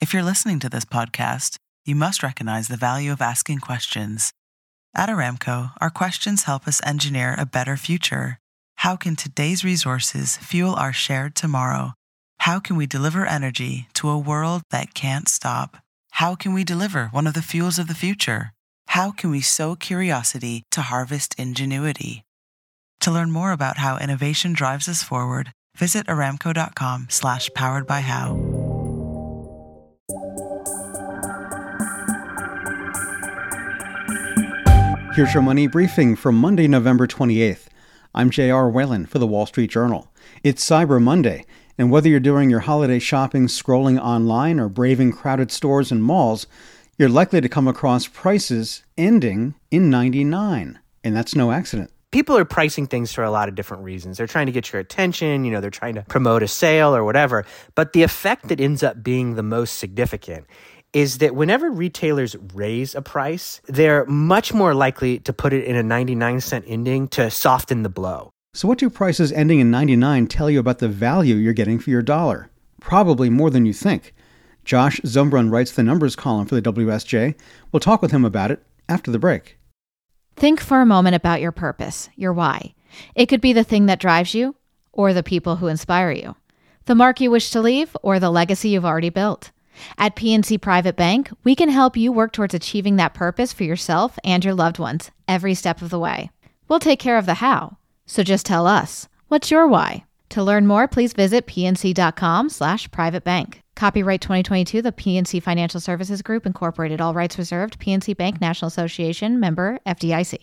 If you're listening to this podcast, you must recognize the value of asking questions. At Aramco, our questions help us engineer a better future. How can today's resources fuel our shared tomorrow? How can we deliver energy to a world that can't stop? How can we deliver one of the fuels of the future? How can we sow curiosity to harvest ingenuity? To learn more about how innovation drives us forward, visit aramco.com/poweredbyhow. Here's your money briefing for Monday, November 28th. I'm J.R. Whalen for the Wall Street Journal. It's Cyber Monday, and whether you're doing your holiday shopping scrolling online or braving crowded stores and malls, you're likely to come across prices ending in 99, and that's no accident. People are pricing things for a lot of different reasons. They're trying to get your attention, they're trying to promote a sale or whatever. But the effect that ends up being the most significant is that whenever retailers raise a price, they're much more likely to put it in a 99-cent ending to soften the blow. So what do prices ending in 99 tell you about the value you're getting for your dollar? Probably more than you think. Josh Zumbrun writes the numbers column for the WSJ. We'll talk with him about it after the break. Think for a moment about your purpose, your why. It could be the thing that drives you, or the people who inspire you, the mark you wish to leave, or the legacy you've already built. At PNC Private Bank, we can help you work towards achieving that purpose for yourself and your loved ones every step of the way. We'll take care of the how, so just tell us, what's your why? To learn more, please visit pnc.com/privatebank. Copyright 2022, the PNC Financial Services Group, Incorporated. All rights reserved. PNC Bank National Association, member FDIC.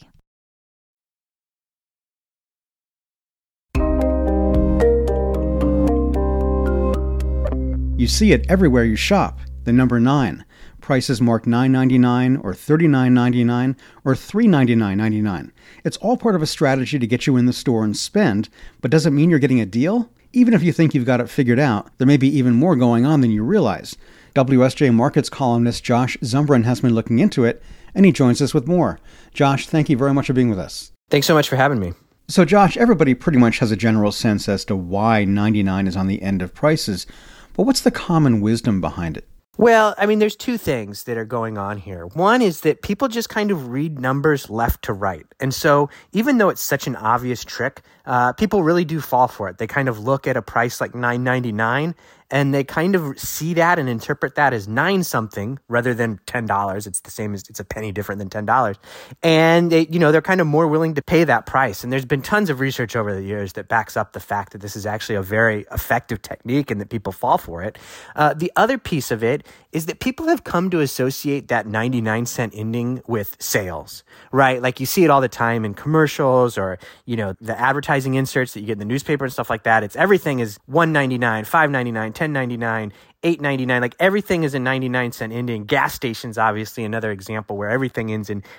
You see it everywhere you shop. The number 9. Prices marked $9.99 or $39.99 or $399.99. It's all part of a strategy to get you in the store and spend, but does it mean you're getting a deal? Even if you think you've got it figured out, there may be even more going on than you realize. WSJ Markets columnist Josh Zumbrun has been looking into it, and he joins us with more. Josh, thank you very much for being with us. Thanks so much for having me. So Josh, everybody pretty much has a general sense as to why 99 is on the end of prices, but what's the common wisdom behind it? Well, there's two things that are going on here. One is that people just kind of read numbers left to right. And so even though it's such an obvious trick, people really do fall for it. They kind of look at a price like $9.99 and they kind of see that and interpret that as 9 something rather than $10. It's the same as, it's a penny different than $10. And they're kind of more willing to pay that price. And there's been tons of research over the years that backs up the fact that this is actually a very effective technique and that people fall for it. The other piece of it is that people have come to associate that 99-cent ending with sales, right? Like you see it all the time in commercials or, the advertising inserts that you get in the newspaper and stuff like that. It's everything is $1.99, $5.99, $10.99, $8.99, like everything is a 99-cent ending. Gas stations, obviously, another example where everything ends in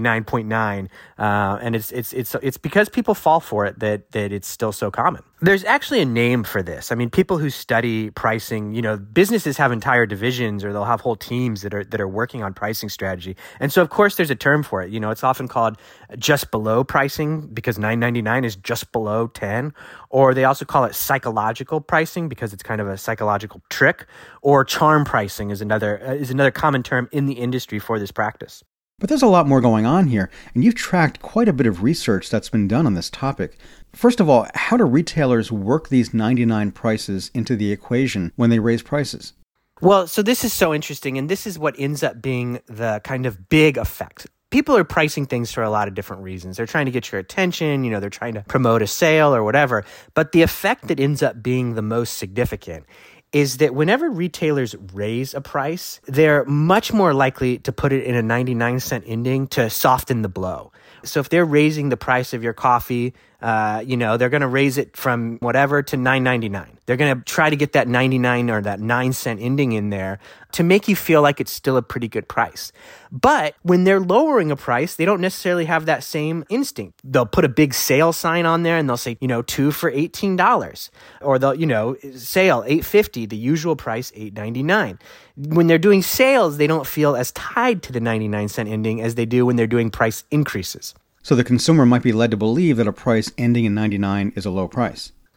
99.9. And it's because people fall for it that it's still so common. There's actually a name for this. People who study pricing, businesses have entire divisions or they'll have whole teams that are working on pricing strategy. And so, of course, there's a term for it. It's often called just below pricing because $9.99 is just below 10. Or they also call it psychological pricing because it's kind of a psychological trick. Or charm pricing is another common term in the industry for this practice. But there's a lot more going on here, and you've tracked quite a bit of research that's been done on this topic. First of all, how do retailers work these 99 prices into the equation when they raise prices? Well, so this is so interesting, and this is what ends up being the kind of big effect. People are pricing things for a lot of different reasons. They're trying to get your attention, they're trying to promote a sale or whatever. But the effect that ends up being the most significant is that whenever retailers raise a price, they're much more likely to put it in a 99-cent ending to soften the blow. So if they're raising the price of your coffee, they're going to raise it from whatever to $9.99. They're going to try to get that 99 or that 9-cent ending in there to make you feel like it's still a pretty good price. But when they're lowering a price, they don't necessarily have that same instinct. They'll put a big sale sign on there and they'll say, 2 for $18. Or they'll, sale $8.50, the usual price $8.99. When they're doing sales, they don't feel as tied to the 99-cent ending as they do when they're doing price increases. So the consumer might be led to believe that a price ending in 99 is a low price.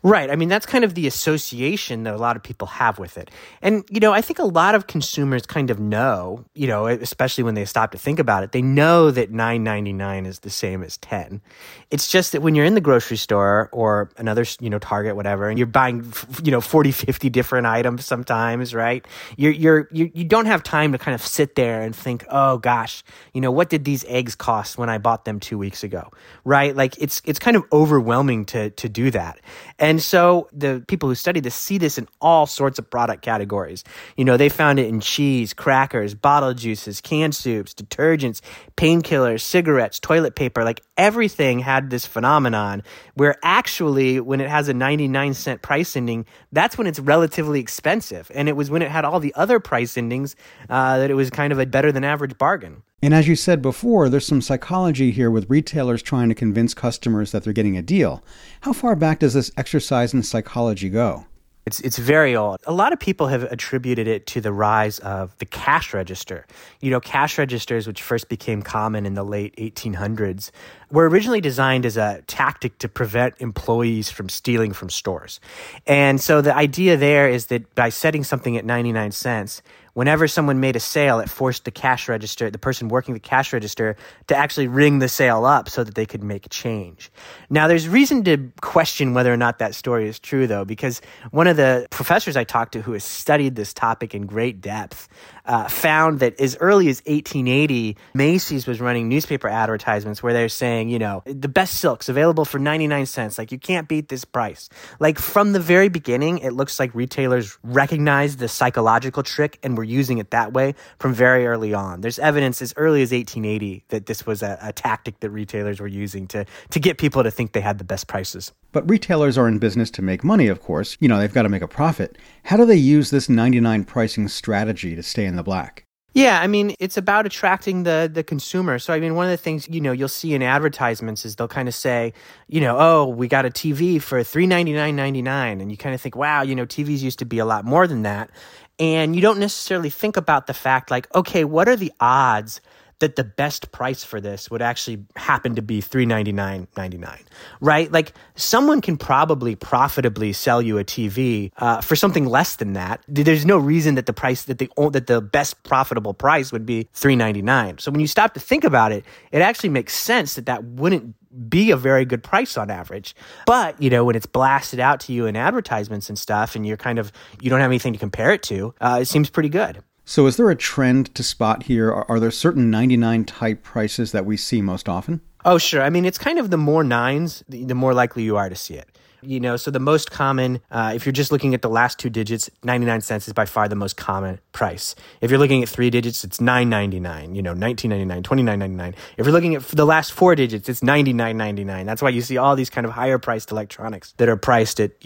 Right. I mean, that's kind of the association that a lot of people have with it. And, I think a lot of consumers kind of know, especially when they stop to think about it, they know that $9.99 is the same as 10. It's just that when you're in the grocery store or another, Target, whatever, and you're buying, 40, 50 different items sometimes, right? You don't have time to kind of sit there and think, oh gosh, what did these eggs cost when I bought them 2 weeks ago, right? Like it's kind of overwhelming to do that. And so the people who study this see this in all sorts of product categories. They found it in cheese, crackers, bottled juices, canned soups, detergents, painkillers, cigarettes, toilet paper, like everything had this phenomenon where actually when it has a 99-cent price ending, that's when it's relatively expensive. And it was when it had all the other price endings that it was kind of a better than average bargain. And as you said before, there's some psychology here with retailers trying to convince customers that they're getting a deal. How far back does this exercise in psychology go? It's very old. A lot of people have attributed it to the rise of the cash register. Cash registers, which first became common in the late 1800s, were originally designed as a tactic to prevent employees from stealing from stores. And so the idea there is that by setting something at 99 cents, whenever someone made a sale, it forced the cash register, the person working the cash register, to actually ring the sale up so that they could make change. Now, there's reason to question whether or not that story is true, though, because one of the professors I talked to who has studied this topic in great depth found that as early as 1880, Macy's was running newspaper advertisements where they're saying, the best silks available for 99 cents. Like, you can't beat this price. Like, from the very beginning, it looks like retailers recognized the psychological trick and were using it that way from very early on. There's evidence as early as 1880 that this was a tactic that retailers were using to get people to think they had the best prices. But retailers are in business to make money, of course. They've got to make a profit. How do they use this 99 pricing strategy to stay in the black? Yeah, I mean, it's about attracting the consumer. So, I mean, one of the things, you'll see in advertisements is they'll kind of say, oh, we got a TV for $399.99. And you kind of think, wow, TVs used to be a lot more than that. And you don't necessarily think about the fact like, okay, what are the odds that the best price for this would actually happen to be $399.99, right? Like someone can probably profitably sell you a TV for something less than that. There's no reason that the best profitable price would be $399. So when you stop to think about it, it actually makes sense that wouldn't be a very good price on average. But, when it's blasted out to you in advertisements and stuff and you don't have anything to compare it to, it seems pretty good. So is there a trend to spot here? Are there certain 99 type prices that we see most often? Oh, sure. I mean, it's kind of the more nines, the more likely you are to see it. So the most common, if you're just looking at the last two digits, 99 cents is by far the most common price. If you're looking at three digits, it's $9.99, $19.99, $29.99. If you're looking at the last four digits, it's $99.99. That's why you see all these kind of higher priced electronics that are priced at,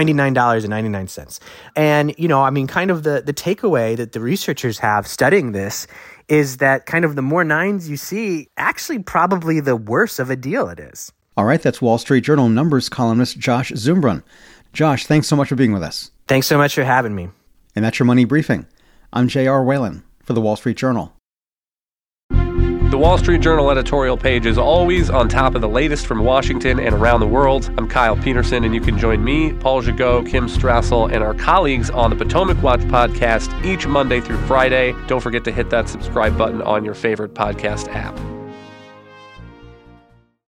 $99.99. And, I mean, kind of the takeaway that the researchers have studying this is that kind of the more nines you see, actually probably the worse of a deal it is. All right, that's Wall Street Journal numbers columnist Josh Zumbrun. Josh, thanks so much for being with us. Thanks so much for having me. And that's your Money Briefing. I'm J.R. Whalen for the Wall Street Journal. The Wall Street Journal editorial page is always on top of the latest from Washington and around the world. I'm Kyle Peterson, and you can join me, Paul Gigot, Kim Strassel, and our colleagues on the Potomac Watch podcast each Monday through Friday. Don't forget to hit that subscribe button on your favorite podcast app.